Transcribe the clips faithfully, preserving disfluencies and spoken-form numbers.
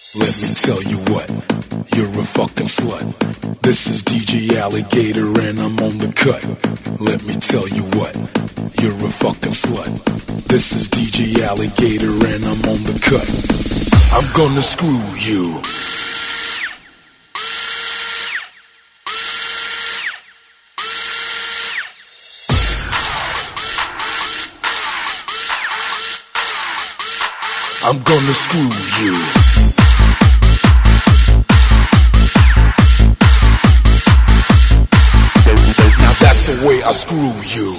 Let me tell you what, you're a fucking slut. This is D J Alligator and I'm on the cut. Let me tell you what, you're a fucking slut. This is D J Alligator and I'm on the cut. I'm gonna screw you. I'm gonna screw you. Now that's the way I screw you.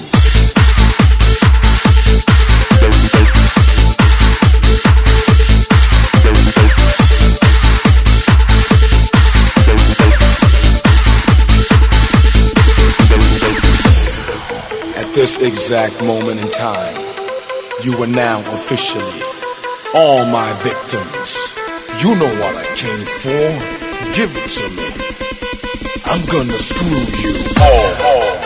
At this exact moment in time, you are now officially all my victims. You know what I came for. Give it to me. I'm gonna screw you all, all, all.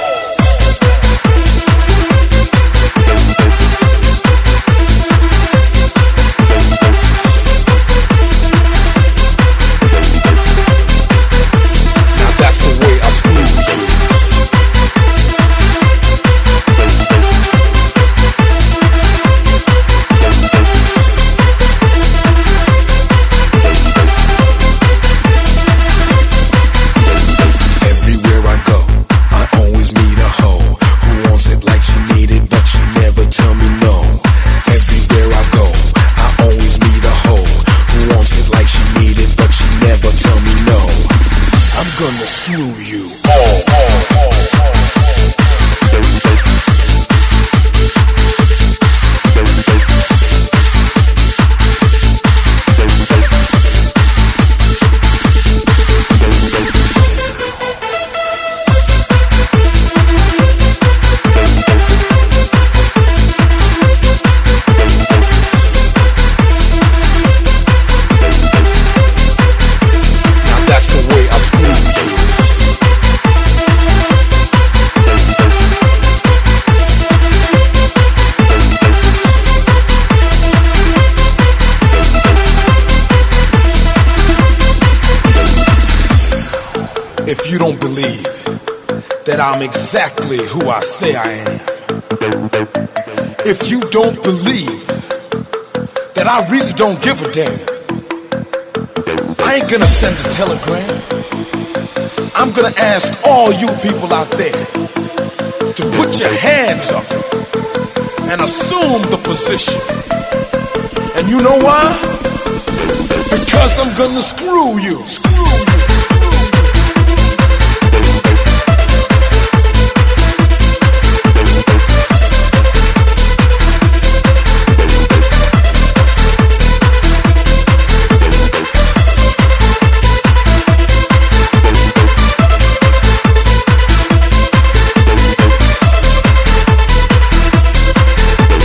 Now that's the way I screw you. Gonna screw you all, all, all, all. Now that's the way I screw you. If you don't believe that I'm exactly who I say I am, if you don't believe that I really don't give a damn, I ain't gonna send a telegram. I'm gonna ask all you people out there to put your hands up and assume the position. And you know why? Because I'm gonna screw you. Screw you.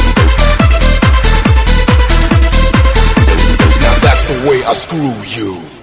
I screw you.